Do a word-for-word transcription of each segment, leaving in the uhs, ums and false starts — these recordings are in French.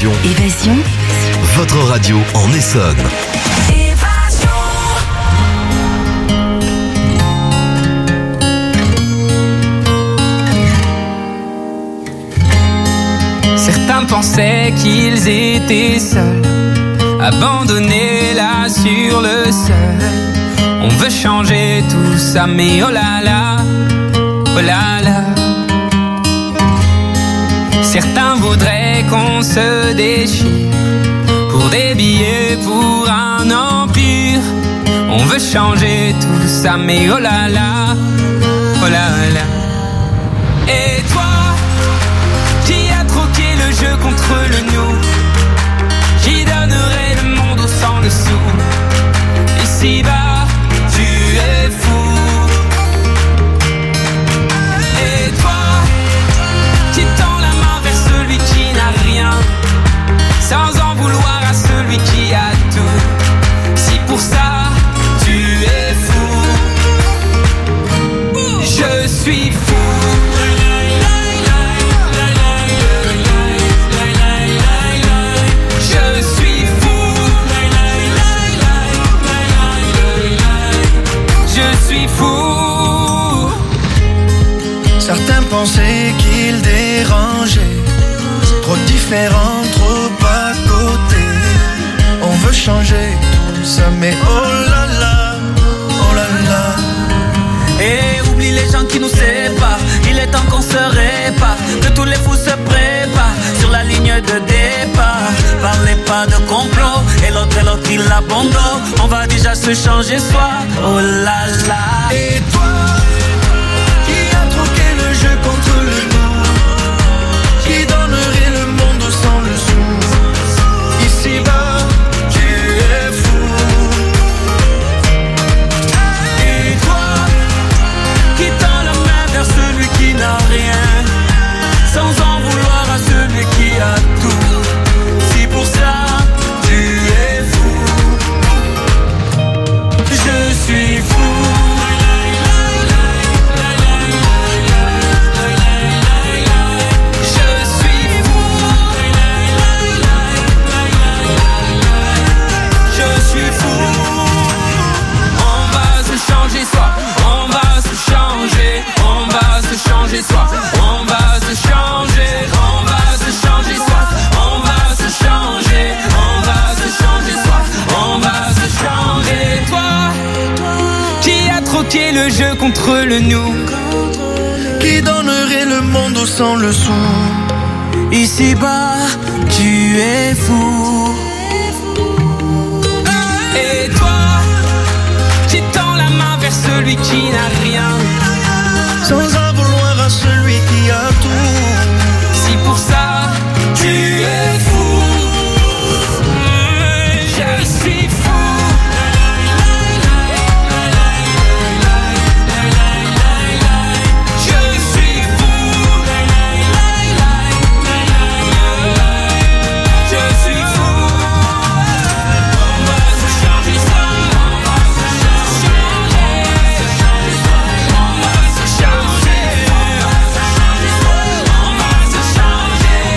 Évasion. Évasion. Votre radio en Essonne. Certains pensaient qu'ils étaient seuls, abandonnés là sur le seuil. On veut changer tout ça, mais oh là là, oh là là. Certains voudraient qu'on se déchire pour des billets, pour un empire. On veut changer tout ça, mais oh là là, oh là là. Et toi, qui a troqué le jeu contre le nous, qui donnerait le monde au sang dessous. Ici-bas, tu es fou. Et toi, qui tend la main vers celui qui n'a rien, sans en vouloir à celui qui a tout. Si pour ça, tu es fou, je suis fou. Certains pensaient qu'ils dérangeaient, trop différents, trop à côté. On veut changer tout ça, mais oh là là, oh là là. Et oublie les gens qui nous séparent, il est temps qu'on se répare, que tous les fous se préparent sur la ligne de départ. Parlez pas de complot, et l'autre et l'autre il abandonne. On va déjà se changer soi, oh là là. Et toi, qui a troqué le jeu contre le nous, qui donnerait le monde sans le sou. Ici-bas, tu es fou. Et toi, qui tend la main vers celui qui n'a rien, sans en vouloir à celui qui a tout. Si pour ça, tu es fou, je suis fou. Soi. On va se changer, on va se changer soi. On va se changer, on va se changer soi. On va se changer. Toi, qui a troqué le jeu contre le nous, qui donnerait le monde au sang le sou. Ici-bas, tu es fou. Et toi, qui tend la main vers celui qui n'a rien, sans en vouloir à celui qui a tout. Si pour ça, tu es fou, je suis fou. Je suis fou. Je suis fou. On va se changer ça. On va se changer. On va se changer. On va se changer.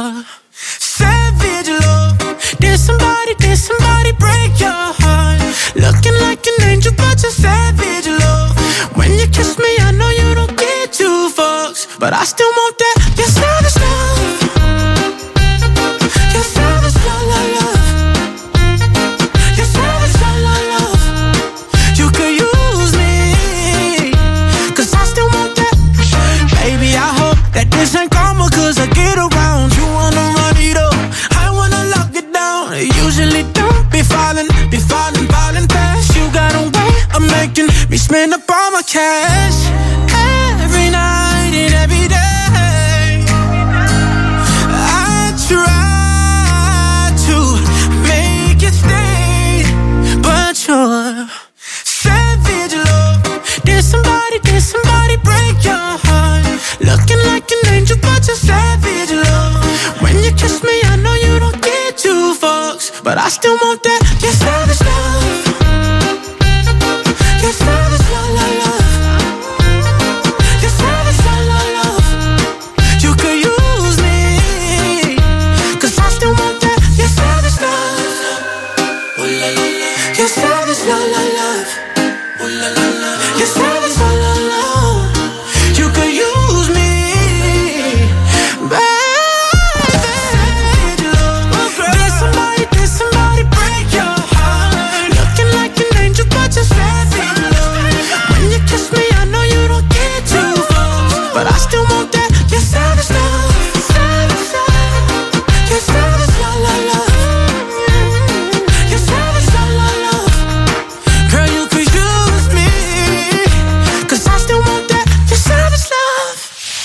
you're savage love. Did somebody, did somebody break your heart? Looking like an angel, but you're savage love. When you kiss me, I know you don't get two fucks, but I still want that. You're savage love. You're savage love, love, love. You're savage love, love, love. You could use me, cause I still want that. Baby, I hope that this ain't karma, cause I get around. You wanna run it up, I wanna lock it down. Usually don't be falling, be falling, falling fast. You got a way of making me spend up all my cash. Every night and every day I try to make you stay, but you're savage love. Did somebody, did somebody break your heart? Looking like an angel, but you're savage love. When you kiss me, I know you don't get two fucks, but I still want that. You're savage love. You're savage love, love, love. You're savage love, love, love. You could use me, cause I still want that. You're savage love. Ooh la la la. You're savage love, love, love. Ooh la la la. You're savage love, love, love. You could use me, baby. Did somebody, did somebody break your heart? Looking like an angel, but you're savage love. When you kiss me, I know you don't get two fucks, but I still want that. You're savage love. Savage love. You're savage love, love, love. You're savage love, love, love. Girl, you could use me, cause I still want that. You're savage love.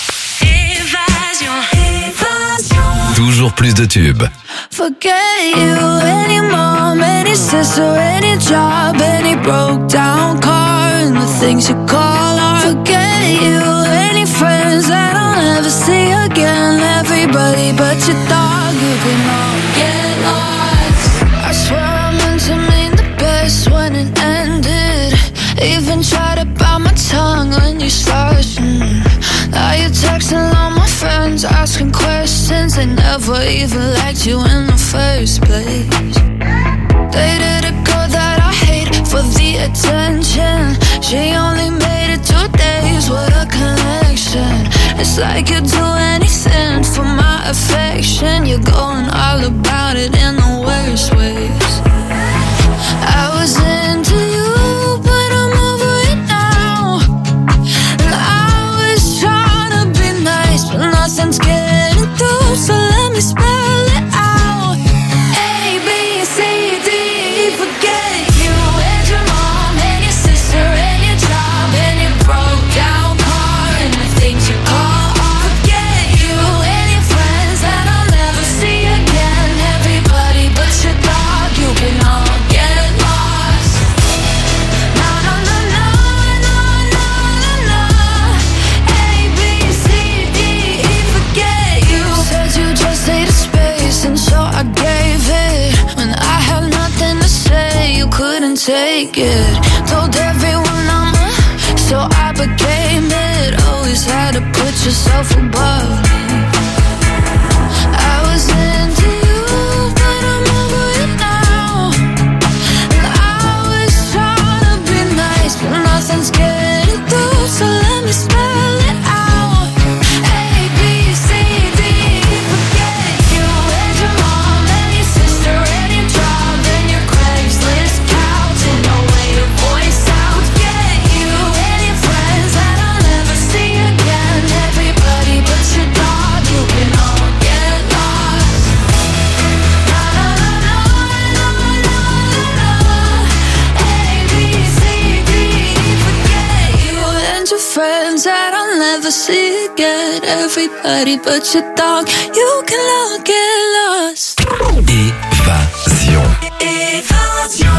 Évasion, évasion. Toujours plus de tubes. Forget you, any mom, any sister, any job, any broke down car, and the things you call art. Forget you, any friends that I'll never see again. Everybody but your dog, you can all get lost. I swear I meant to mean the best when it ended. Even tried to bite my tongue when you started. Mm. Now you're texting all my friends, asking questions. They never even liked you in the first place. Dated a girl that I hate for the attention. She only made it two days, what a connection. It's like you'd do anything for my affection. You're going all about it in the worst ways. I was into you, but I'm over it now. And I was trying to be nice, but nothing's getting through, so let me spell it out. A, B, C, D, E, forget you and your mom and your sister and your job and your broke down car and the things you call art. Forget you and your friends that I'll never see again. Everybody but your dog, you can all get lost. No, no, no, no, no, no, no, no. A, B, C, D, E, forget you. Said you just needed space, and so I gave it. When I had nothing to say, you couldn't take it. Told everyone I'm a, so I became it. Always had to put yourself above me. I was into you, but I'm over it now. And I was trying to be nice, but nothing's getting through, so let me spell it out. A, B, C, D, E, forget you and your mom and your sister and your job and your Craigslist couch and no way to voice out. Forget you and your friends that I'll never see again. Everybody but your dog, you can all get lost. No, no, no, no, no, no, no, no. A, B, C, D, E, forget you and your friends that I'll never see again. Everybody but your dog, you can all get lost. Évasion. évasion.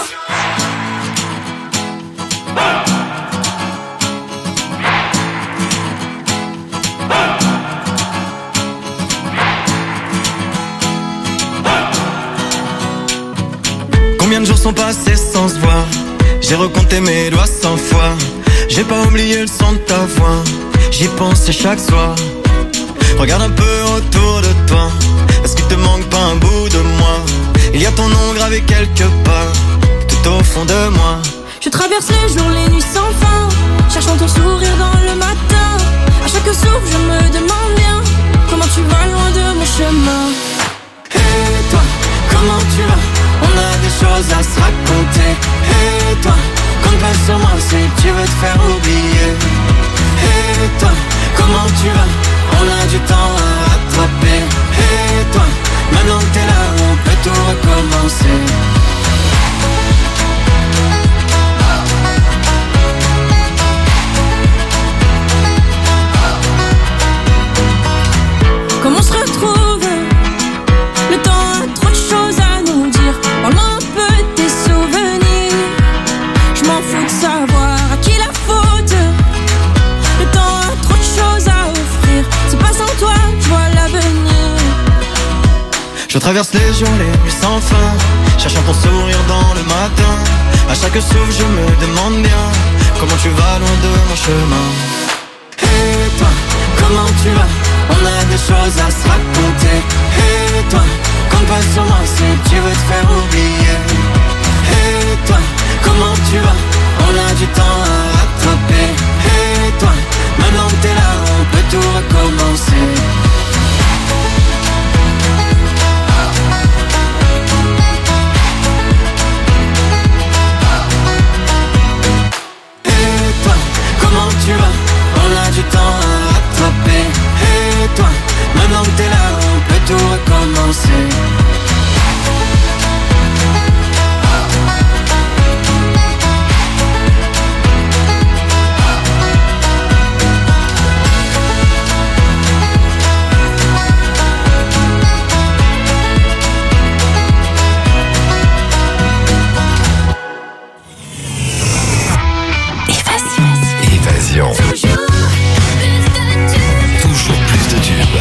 Combien de jours sont passés sans se voir? J'ai recompté mes doigts cent fois. J'ai pas oublié le son de ta voix. J'y pense chaque soir. Regarde un peu autour de toi. Est-ce qu'il te manque pas un bout de moi? Il y a ton nom gravé quelque part, tout au fond de moi. Je traverse les jours, les nuits sans fin, cherchant ton sourire dans le matin. À chaque souffle, je me demande bien comment tu vas loin de mon chemin. Et toi, comment tu vas? On a des choses à se raconter. Et toi, compte pas sur moi si tu veux te faire oublier. Et toi, comment tu vas? On a du temps à rattraper. Et toi, maintenant que t'es là, on peut tout recommencer. Comme on se retrouve, le temps a trop de choses à nous dire. Parle-moi un peu de tes souvenirs. Je m'en fous de savoir à qui la faute. Le temps a trop de choses à offrir. C'est pas sans toi que je vois l'avenir. Je traverse les jours, les nuits sans fin, cherchant ton sourire dans le matin. À chaque souffle je me demande bien comment tu vas loin de mon chemin. Et toi, comment tu vas? On a des choses à se raconter. Et toi, compte pas sur moi si tu veux te faire oublier. Et toi, comment tu vas? On a du temps à rattraper. Et toi, maintenant que t'es là, on peut tout recommencer. Comment tu vas? On a du temps à rattraper. Et toi, maintenant que t'es là, on peut tout recommencer. Évasion. Toujours plus de tubes.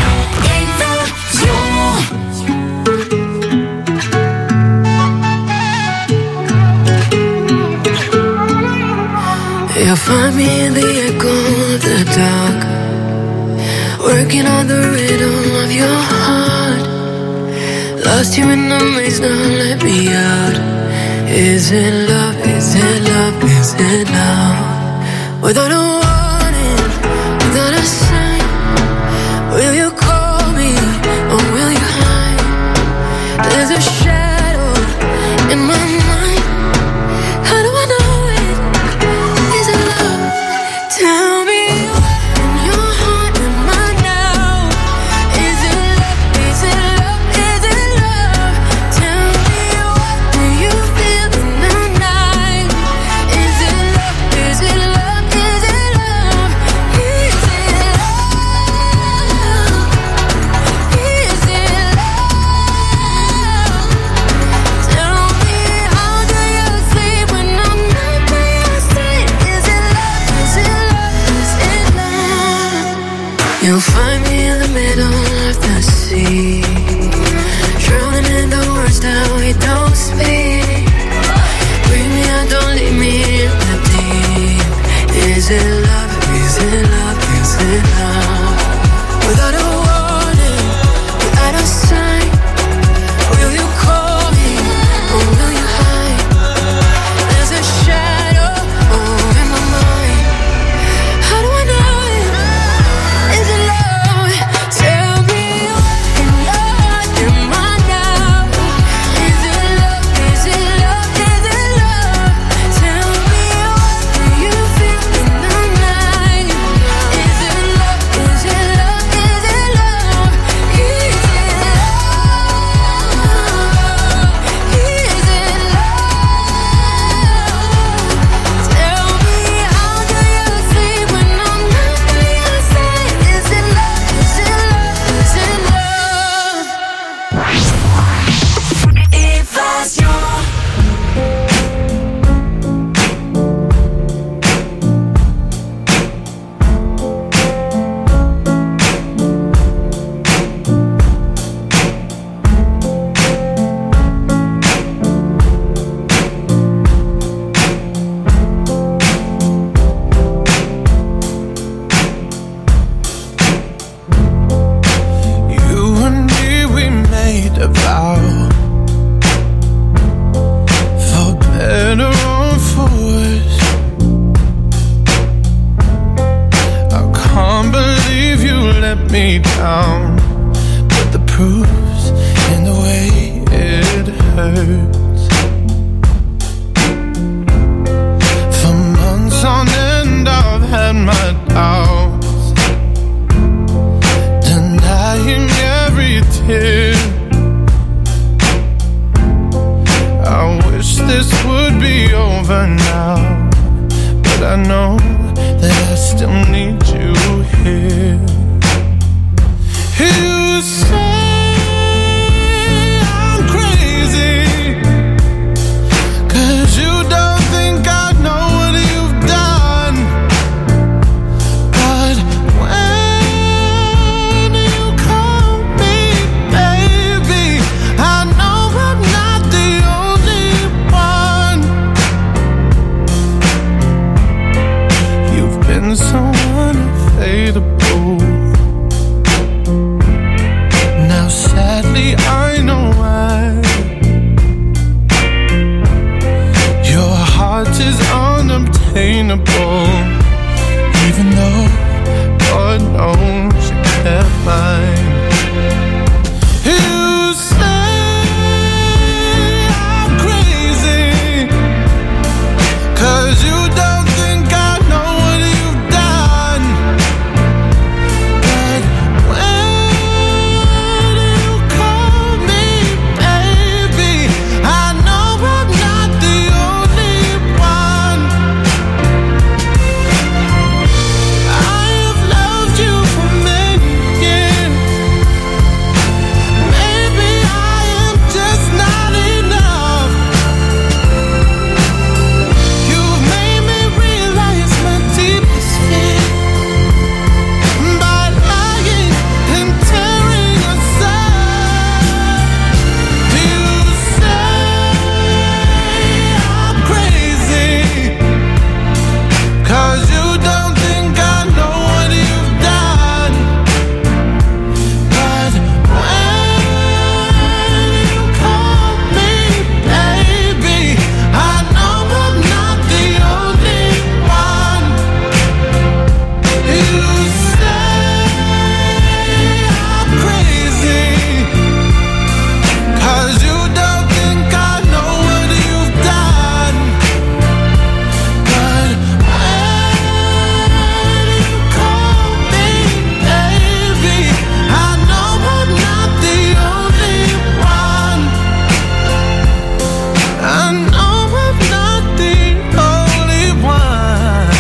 You'll find me in the echo of the dark, working on the rhythm of your heart. Lost you in the maze, now let me out. Is it love, is it love, is it love? Without a warning, without a sign, will you call me or will you hide? There's a shadow in my mind. How do I know it? Is it love? Tell me what in your heart am I now? Is it love? Is it love? Is it love? Tell me what do you feel in the night? Is it love? Is it love? Is it love? Is it love? down, but the proof's in the way it hurts. For months on end I've had my doubts, denying every tear. I wish this would be over now, but I know that I still need you here. You say I'm crazy, 'cause you don't think I know what you've done. But when you call me baby, I know I'm not the only one. You've been so unfadable. Now sadly I know why. Your heart is unobtainable, even though God knows you kept mine. You say I'm crazy, 'cause you don't think I know what you've done. But when you call me baby, I know I'm not the only one. I have loved you for many years. Maybe I am just not enough. You've made me realize my deepest fear by lying and tearing us up. You say I'm crazy, 'cause you don't think I know what you've done. But when you call me baby, I know I'm not the only one. You say I'm crazy, 'cause you don't think I know what you've done. But when you call me baby, I know I'm not the only one. I know I'm not the only one.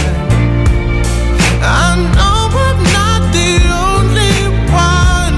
I know I'm not the only one.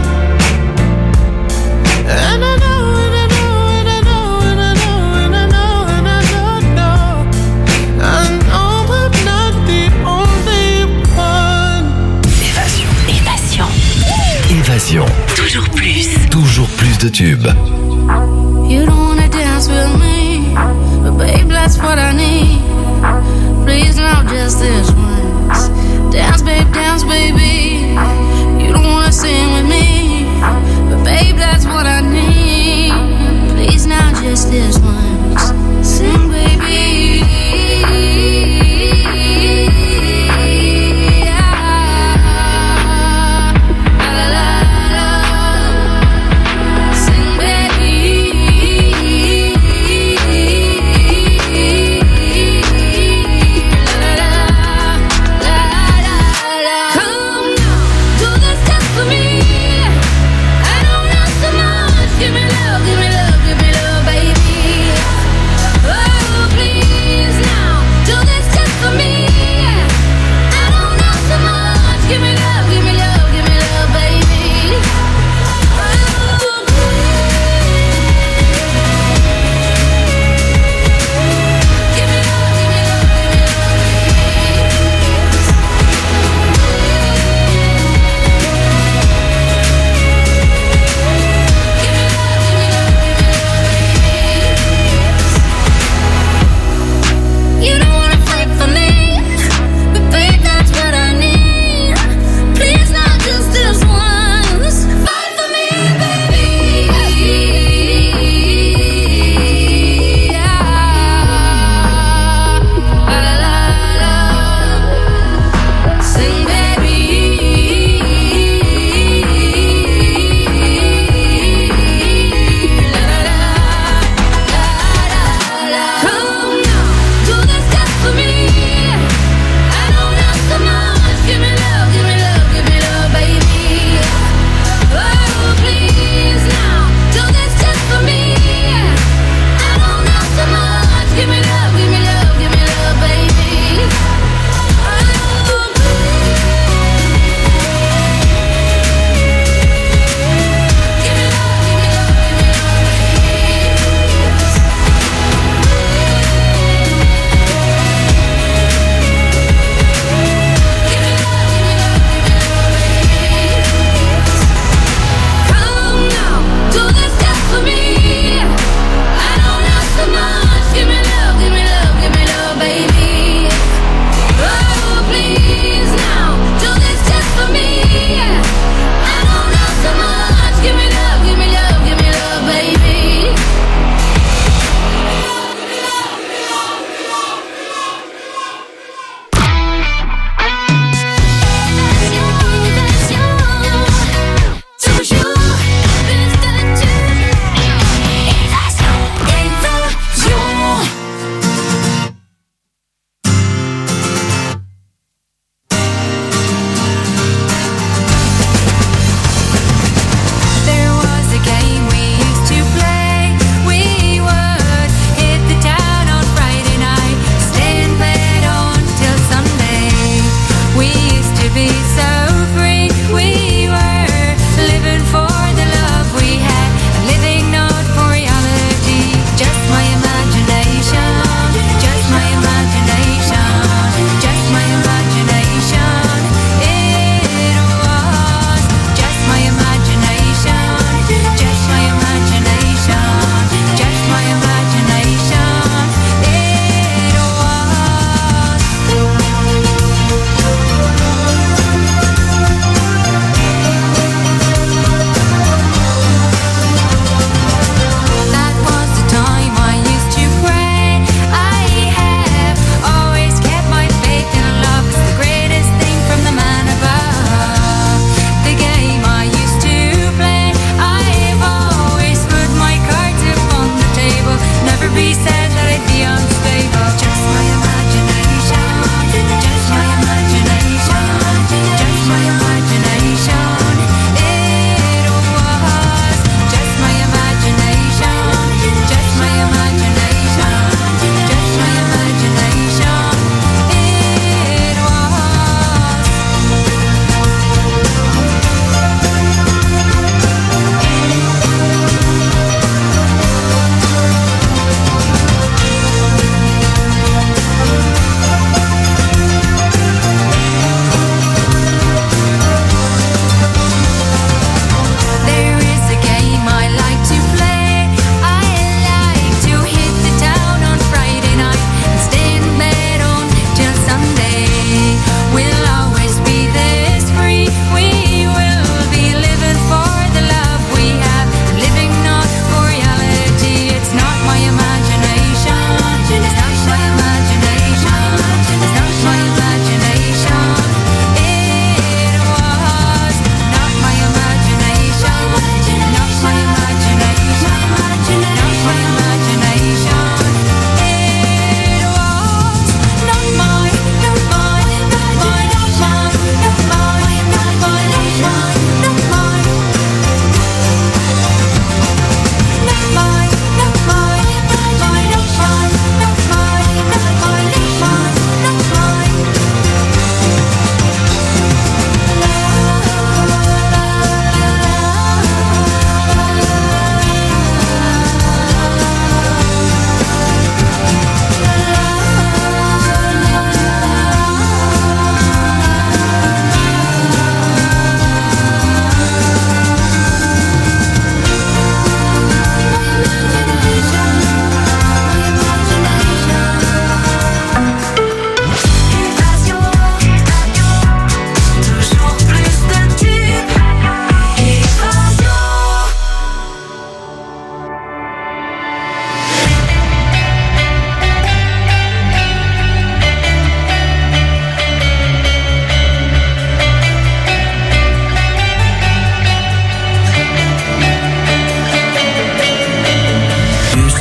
And I know, and I know, and I know, and I know, and I know, and I know, know. I know I'm not the only one. Évasion. Évasion. Évasion. Toujours plus. Toujours plus de tubes. You don't wanna dance with me, but babe, that's what I need. Please now, just this once. Dance, babe, dance, baby. You don't wanna sing with me, but babe, that's what I need. Please now, just this once. Sing, baby. Sing, baby. Come now, do this just for me.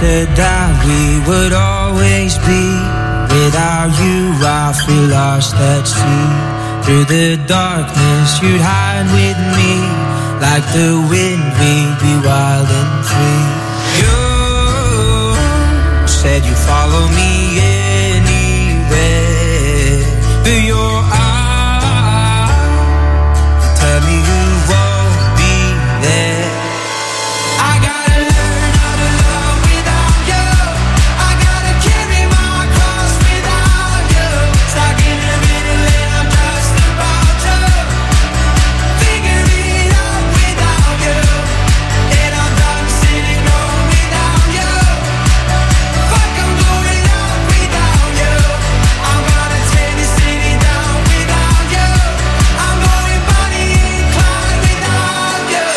said that we would always be. Without you, I feel lost at sea. Through the darkness, you'd hide with me. Like the wind, we'd be wild and free. You said you'd follow me anywhere. Through your eyes, tell me you won't be there. I gotta learn how to love without you. I gotta carry my cross without you. Stuck in the middle and I'm just about to figure it out without you. And I'm done sitting home without you. Fuck, I'm going out without you. I'm gonna tear this city down without you. I'm going Bonnie and Clyde without you.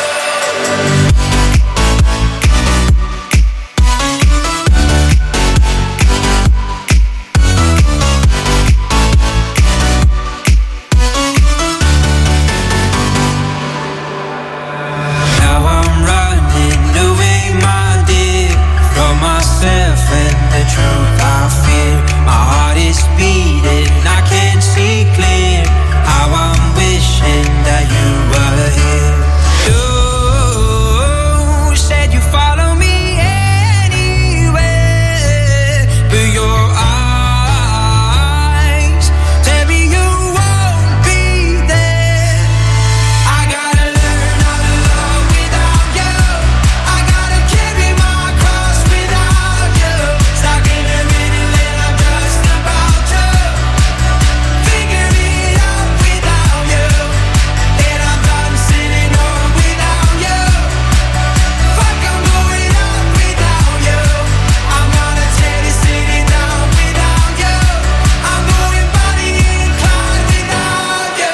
Now I'm running away, my dear, from myself and the truth I fear. My heart is beating, I can't see clear. How I'm wishing that you were here. You said you follow me anywhere, but your eyes tell me you won't be there. I gotta learn how to love without you. I gotta carry my cross without you. Stuck in the middle and I'm just about to figure it out without you. And I'm done sitting home without you. Fuck, I'm going out without you. I'm gonna tear this city down without you. I'm going Bonnie and Clyde without you.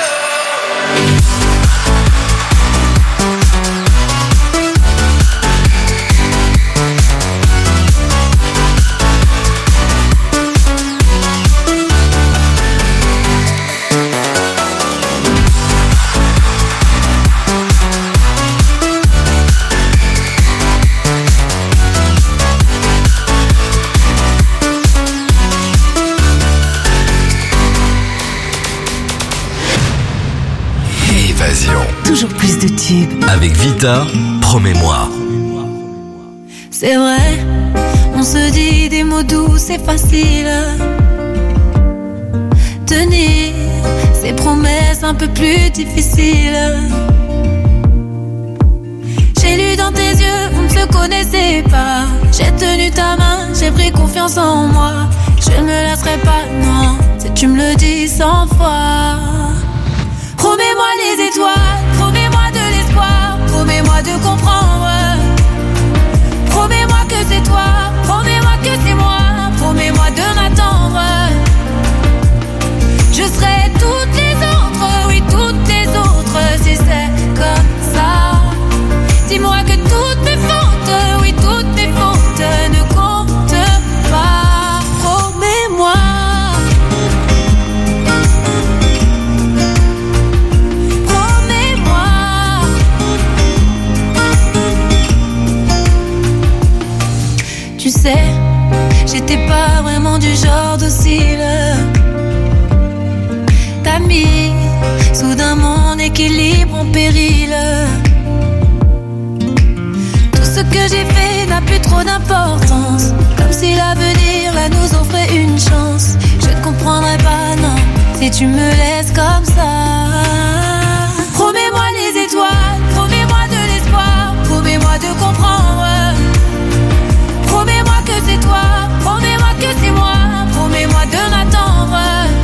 Évasion. Toujours plus de tubes. Avec Vita, promets-moi. C'est vrai, on se dit des mots doux, c'est facile. Tenir ces promesses un peu plus difficiles. J'ai lu dans tes yeux, on ne se connaissait pas. J'ai tenu ta main, j'ai pris confiance en moi. Je ne me lasserai pas, non, si tu me le dis cent fois. Promets-moi les étoiles, promets-moi de l'espoir, promets-moi de comprendre. Promets-moi que c'est toi, promets-moi que c'est moi, promets-moi de m'attendre. Je serai toutes les autres, oui toutes les autres, si c'est comme ça. Dis-moi que toutes mes fautes, oui toutes mes fautes ne comptent pas. Promets-moi. Promets-moi. Tu sais, j'étais pas vraiment du genre docile. T'as mis soudain mon équilibre en péril. Tout ce que j'ai fait n'a plus trop d'importance. Comme si l'avenir là nous offrait une chance. Je ne comprendrai pas, non, si tu me laisses comme ça. Promets-moi les étoiles, promets-moi de l'espoir, promets-moi de comprendre. Promets-moi que c'est toi, promets-moi que c'est moi, promets-moi de m'attendre.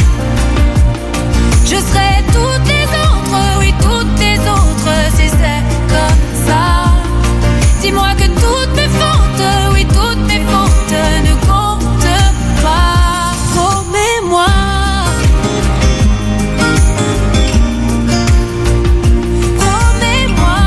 Je serai toutes les autres, oui toutes les autres, si c'est comme ça. Dis-moi que toutes mes fautes, oui toutes mes fautes ne comptent pas. Promets-moi. Promets-moi.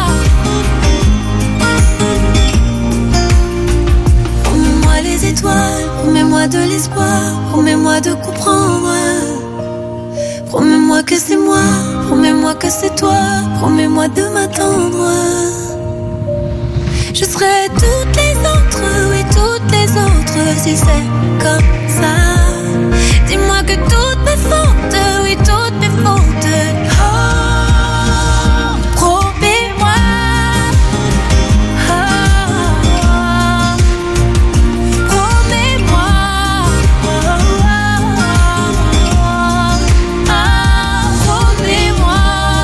Promets-moi les étoiles, promets-moi de l'espoir, promets-moi de comprendre. Promets-moi que c'est moi, promets-moi que c'est toi, promets-moi de m'attendre. Je serai toutes les autres, oui, toutes si c'est comme ça. Dis-moi que toutes mes fautes, oui toutes mes fautes. Oh, promets-moi. Oh, promets-moi. Oh, promets-moi.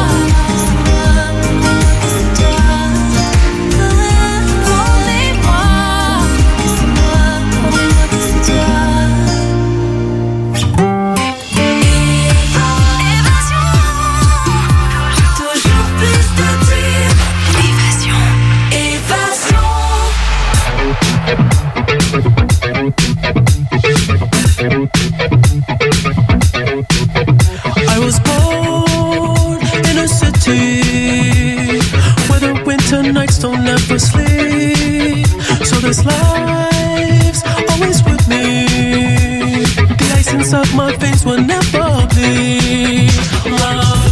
I was born in a city where the winter nights don't ever sleep. So this life's always with me. The ice inside my veins will never bleed. Love,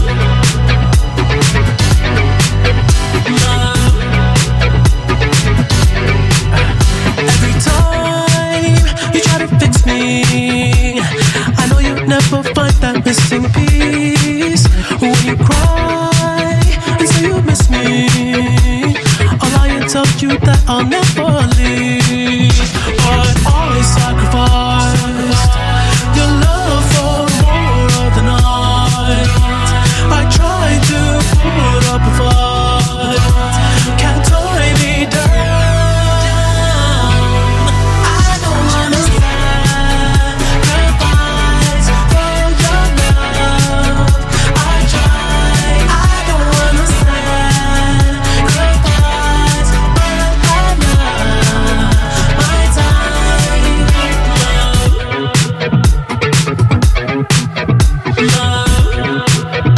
love. Every time you try to fix me, I know you'll never find that missing piece. When you cry and say you miss me, I'll lie and tell you that I'll never leave. But I sacrificed your love for more of the night. I tried to put up a fight, can't tie me down. I don't understand goodbyes for your love. I try, I don't understand goodbyes, but I love my time. Love,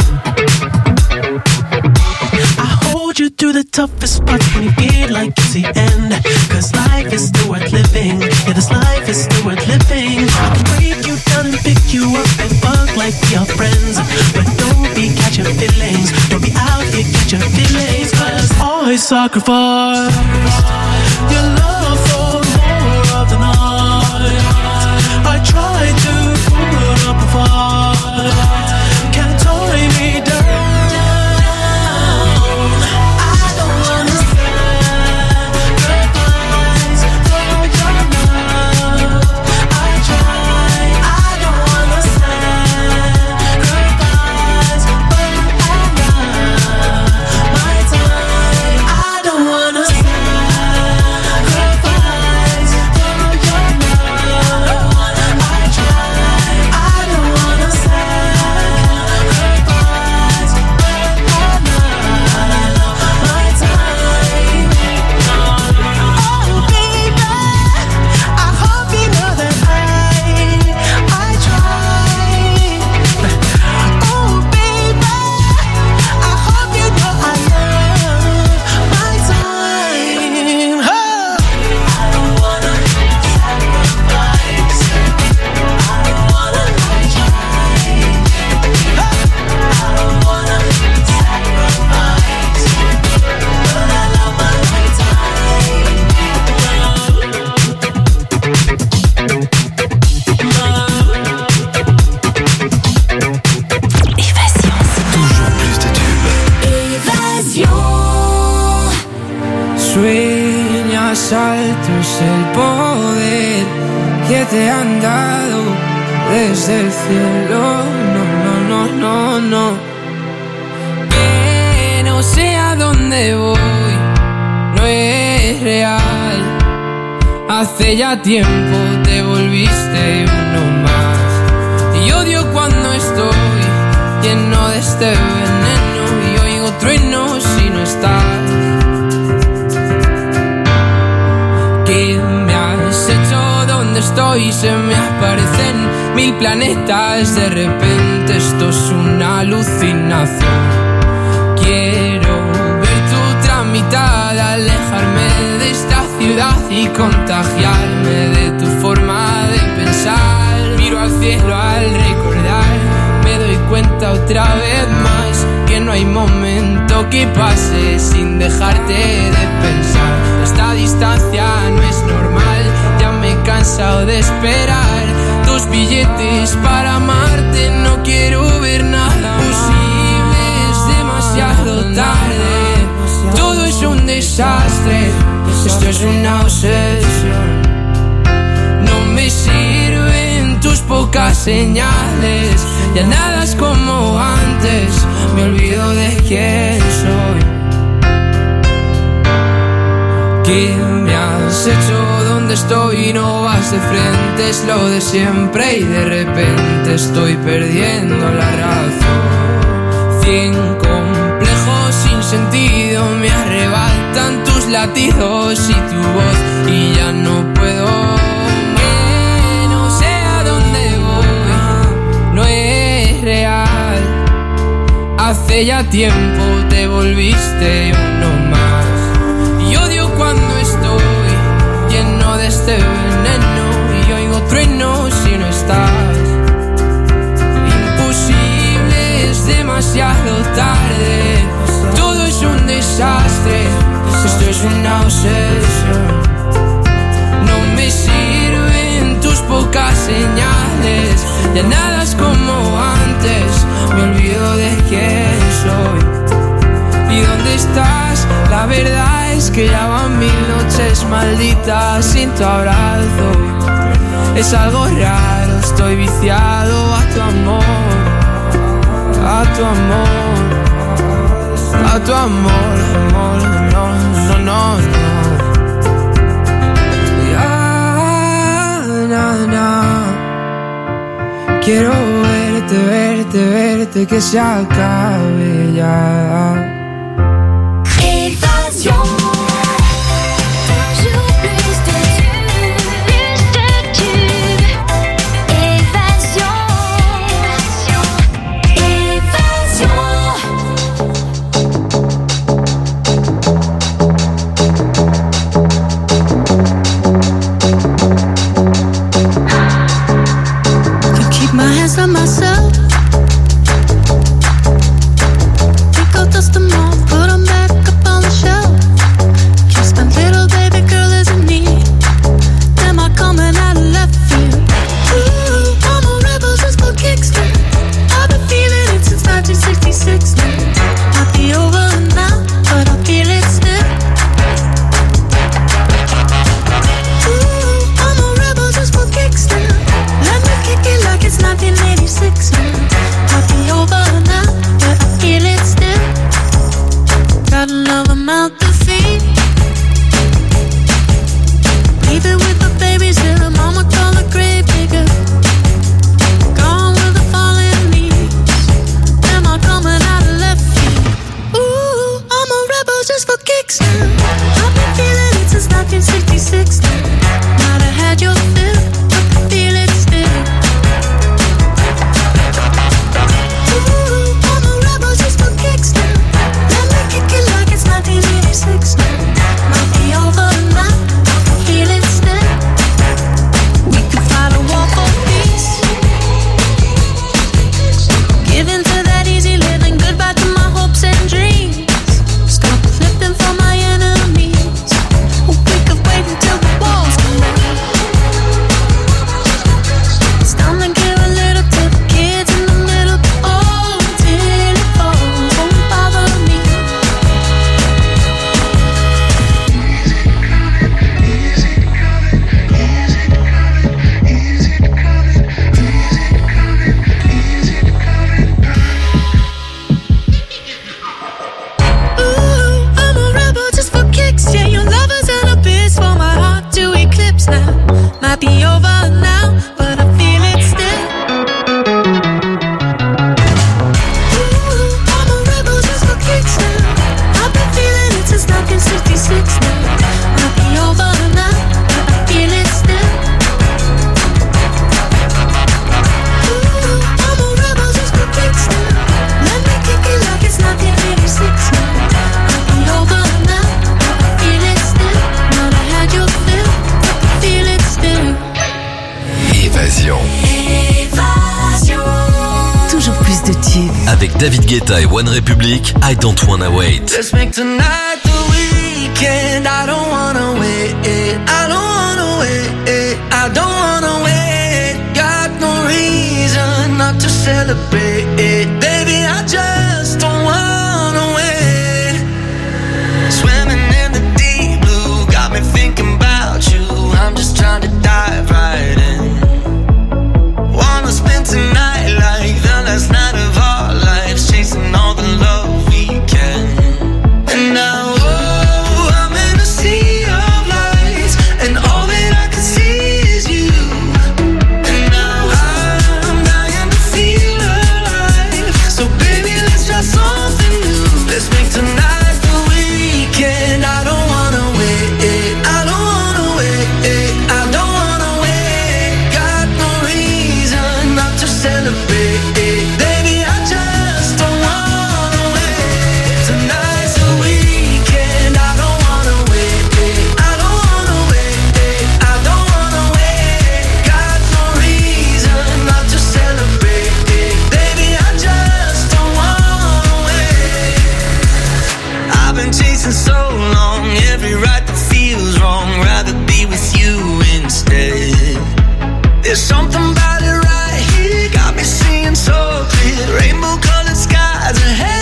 love. I hold you through the toughest parts when you feel like it's the end. Cause life is still worth living. Yeah, this life is still worth living. I can break you down and pick you up and fuck like we are friends. But don't be catching feelings. Don't be out here catching feelings. Cause I sacrificed your love for more of the night. I tried to put up a fight, can't tie me down. I don't understand goodbyes for your love. I try, I don't understand goodbyes, but I love my time. I don't understand goodbyes for your love. I try, I don't understand goodbyes, but I love my time. Oh baby, I hope you know that I, I try. Oh baby, I hope you know I love my time. Oh. I don't wanna sacrifice. I don't wanna try. I don't wanna sacrifice, but I love my time. Toujours plus de tubes. Évasion. Sueñas altos el poder que te han dado desde el cielo. No, no, no, no, no. Que no sé a dónde voy, no es real. Hace ya tiempo te volviste uno más. Y odio cuando estoy lleno de este veneno y oigo truenos si no estás. ¿Qué me has hecho? ¿Dónde estoy? Se me aparecen mil planetas. De repente esto es una alucinación. Quiero ver tu tramitar, alejarme de esta ciudad y contagiarme de tu forma de pensar. Miro al cielo al recordar, me doy cuenta otra vez más que no hay momento que pase sin dejarte de pensar. Esta distancia no es normal, ya me cansé cansado de esperar tus billetes para amarte. No quiero ver nada posible, es demasiado tarde. Todo es un desastre, esto es una obsesión. No me sirven tus pocas señales, ya nada es como antes, me olvido de quién soy. ¿Qué me has hecho? ¿Dónde estoy? No vas de frente, es lo de siempre y de repente estoy perdiendo la razón. Cien complejos sin sentido me arrebatan tus latidos y tu voz y ya no puedo. Que no sé a dónde voy, no es real. Hace ya tiempo te volviste uno más. Y odio cuando estoy lleno de este veneno y oigo truenos si no estás. Imposible, es demasiado tarde. Todo es un desastre, esto es una obsesión. No me sirven tus pocas señales, ya nada es como antes, me olvido de quién soy. ¿Y dónde estás? La verdad es que ya van mil noches malditas sin tu abrazo. Es algo raro, estoy viciado a tu amor, a tu amor, a tu amor, amor, no, no, no, no. Ya, na, na. Quiero verte, verte, verte, que se acabe ya. Myself, think I'll dust them off, put them back up on the shelf. Kiss my little baby girl as in need. Am I coming out of left field? Ooh, I'm a rebel just for kicks now. I've been feeling it since nineteen sixty-six now. Might be over now, but I feel it still. Ooh, I'm a rebel just for kicks now. Let me kick it like it's nineteen eighty-six now. Might be over now, but I feel it still. Got another mouth to feed. Leave it with the babies till the mama call a grave digger. Gone with the fallen leaves. Am I coming out of left field? Ooh, I'm a rebel just for kicks now. I've been feeling it since nineteen sixty-six now. Might have had your fill, but I feel it still. Ooh, I'm a rebel just for kicks now. Let me kick it like it's nineteen eighty-six now. Might be over now, I feel it still. We could fight a war for peace. Giving to that easy living, goodbye to my hopes and dreams. Stop flipping for my enemies. We could wait until the walls come down. It's time to give a little to the kids in the middle. Oh, till it falls, won't bother me. Ooh, I'm a rebel just for kicks. Yeah, your love is an abyss for my heart to eclipse now. Might be over now, but I feel it still. Ooh, I'm a rebel just for kicks now. I've been feeling it since nineteen sixty-six now. Might be over now, but I feel it still. Ooh, I'm a rebel just for kicks now. Let me kick it like it's nineteen eighty-six now. Might be over now, but I feel it still. Might have had your fill, but I feel it still. Évasion. Toujours plus de tubes. Avec David Guetta et One Republic, I Don't Wanna Wait. Let's make tonight the weekend. I don't wanna wait. I don't wanna wait. I don't celebrate it. Baby, I just don't wanna wait. Swimming in the deep blue, got me thinking about you. I'm just trying to dive right in. Wanna spend tonight like the last night of our lives, chasing all the love we can. And now, oh, I'm in a sea of lights, and all that I can see is you. And now I'm dying to feel alive. So baby, let's try something new. Let's make tonight the weekend. I don't wanna wait, I don't wanna wait, I don't wanna wait. Got no reason not to celebrate. Baby, I just don't wanna wait. Tonight's the weekend. I don't wanna wait, I don't wanna wait, I don't wanna wait. Got no reason not to celebrate. Baby, I just don't wanna wait. I've been chasing so long, every right that feels wrong. Rather be with you instead. There's something about it right here, got me seeing so clear. Rainbow colored skies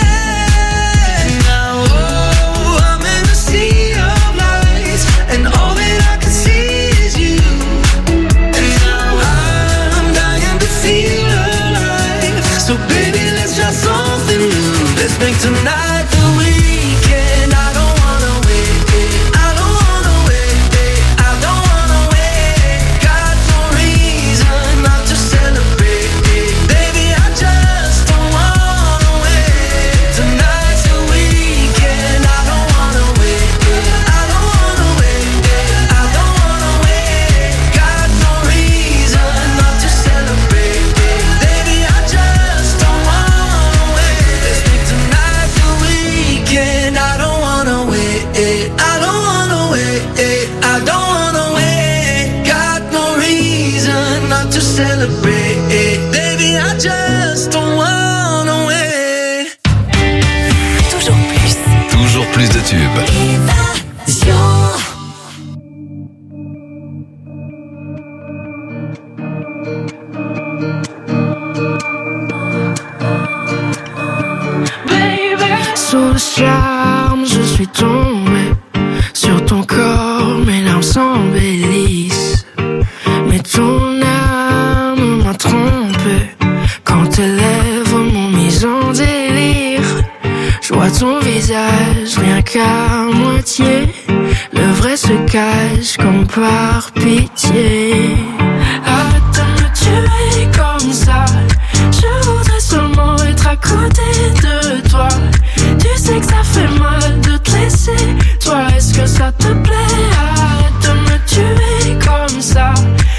ahead. Now, oh, I'm in a sea of lights, and all that I can see is you. And now I'm dying to feel alive. So baby, let's try something new. Let's make tonight the weekend. I don't wanna wait, I don't wanna wait, I don't wanna wait. Got no reason not to celebrate. Baby, I just don't wanna wait. Tonight's the weekend. I don't wanna wait, I don't wanna wait, I don't wanna wait. Got no reason not to celebrate. Baby, I just don't wanna wait. Let's make tonight the weekend. I don't wanna wait, I don't wanna wait, I don't wanna wait. Got no reason not to celebrate. Baby, I just don't wanna wait. Toujours plus. Toujours plus de tubes. Évasion. Sous le charme, je suis tombé sur ton corps, mes larmes s'embellissent. Mais ton âme m'a trompé quand tes lèvres m'ont mis en délire. Je vois ton visage rien qu'à moitié, le vrai se cache comme par pitié. Arrête de me tuer comme ça, je voudrais seulement être à côté de toi. Tu sais que ça fait mal de te laisser, toi est-ce que ça te plaît? Arrête de me tuer comme ça,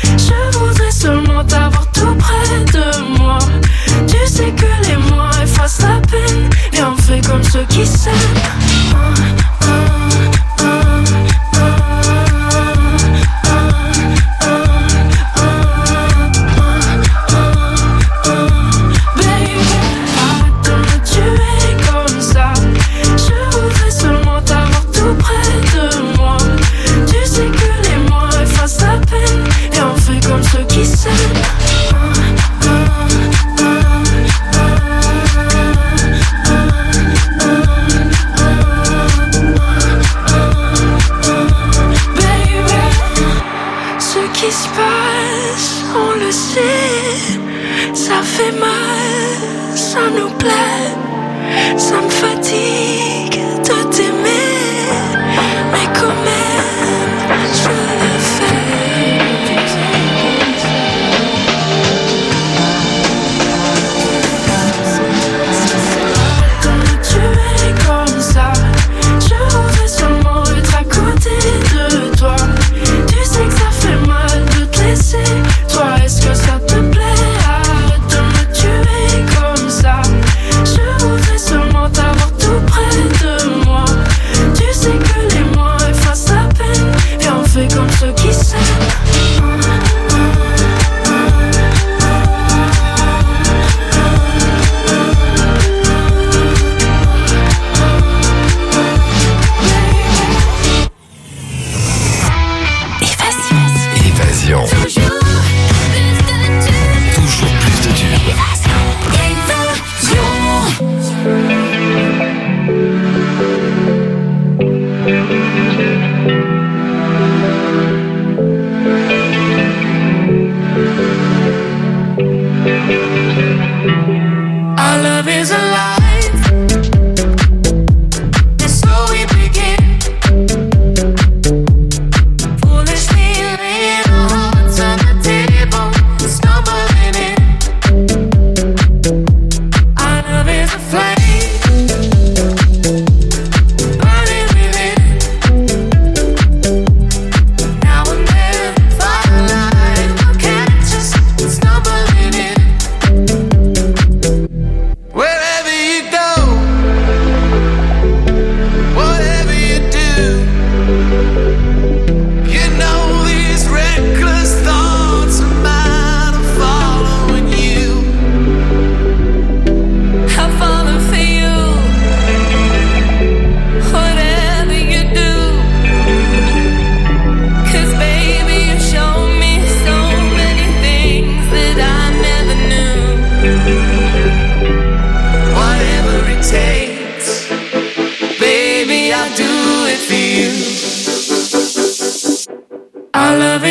je voudrais seulement t'avoir tout près de moi. Tu sais que les mois effacent la peine, et on fait comme ceux qui s'aiment. Tout près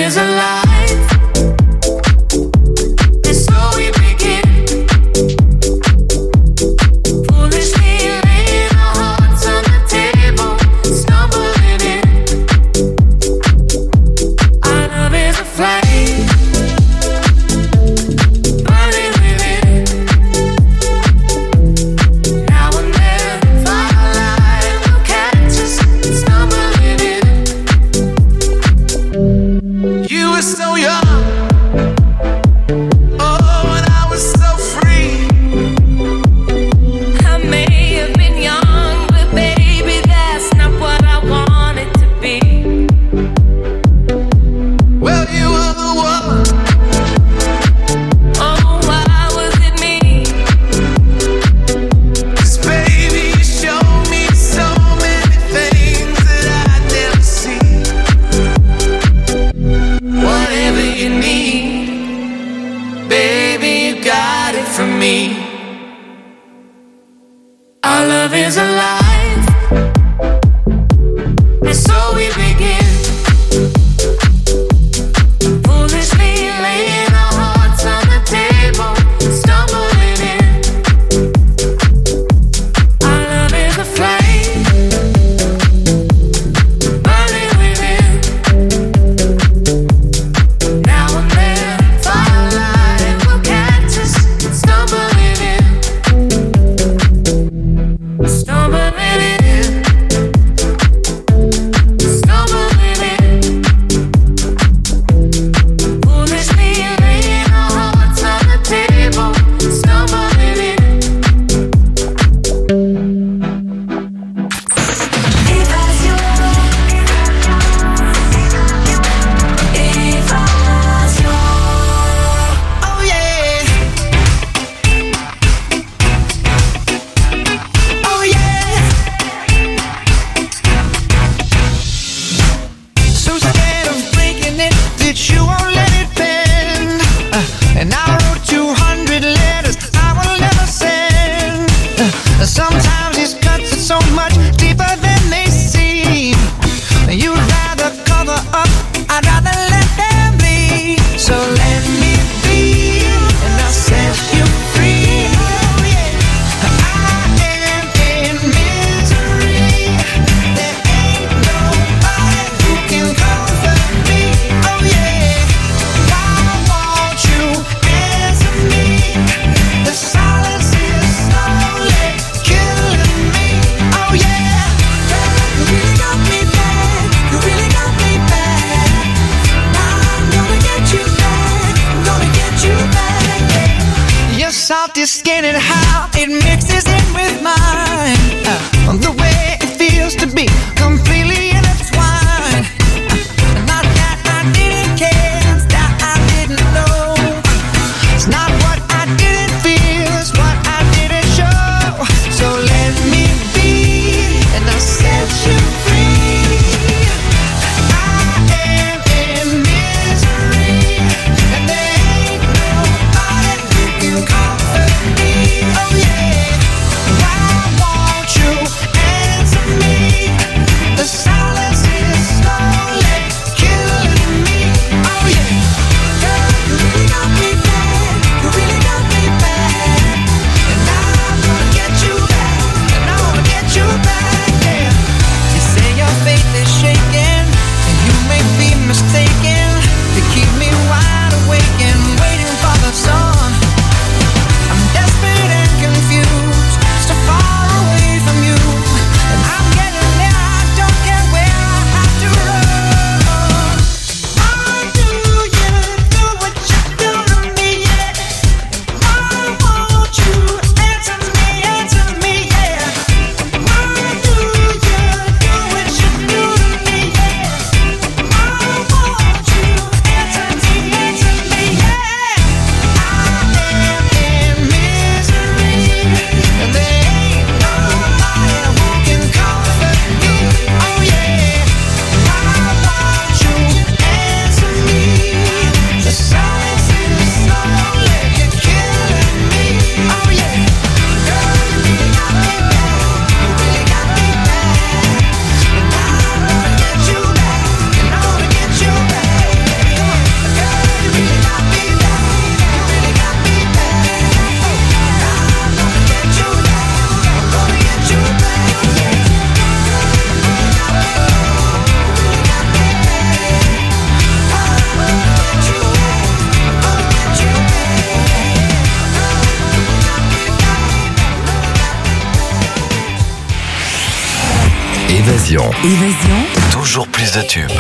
is alive. And so we begin. Foolishly laying our hearts on the table, stumbling in. Our love is a flame, burning within. Now and then, firelight will catch us, stumbling in. You were so young, oh, and I was so free. I may have been young, but baby, that's not what I wanted to be. Well, you were the one. Oh, why was it me? 'Cause baby, you showed me so many things that I'd never seen. Whatever you need, baby, you got it from me. Our love is alive, and so we begin. Foolishly laying our hearts on the table, stumbling in. Our love is a flame, burning within. Now and then, firelight will catch us, stumbling in. Stumbling in. Stumbling in. Foolishly laying our hearts on the table, stumbling in. Évasion. Évasion. Oh yeah. Oh yeah. So scared of breaking it that you won't let it bend. Uh, and I wrote two hundred letters I will never send. Uh, sometimes these cuts are so much deeper than they seem. You'd rather cover up, I'd rather let them bleed. So let me be, and I'll set you free. Oh yeah. I am in misery. There ain't nobody who can comfort me. Oh yeah. Why won't you answer me? The silence is slowly killing me. Oh yeah. You really got me bad. You really got me bad. I'm gonna get you back. I'm gonna get you back. Yeah. Your salty skin and how it mixes in with mine. Uh, the way it feels to be completely intertwined. Uh, not that I didn't care, it's that I didn't know. It's not what I didn't feel, it's what I didn't show. So let me be, and I'll set you free. I am in misery, and there ain't nobody who can comfort me. Oh yeah. Évasion. Évasion. Toujours plus de tubes.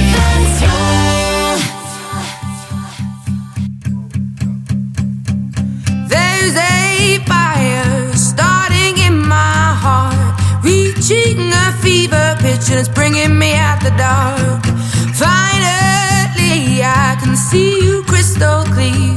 There's a fire starting in my heart, reaching a fever pitch and it's bringing me out the dark. Finally I can see you crystal clear.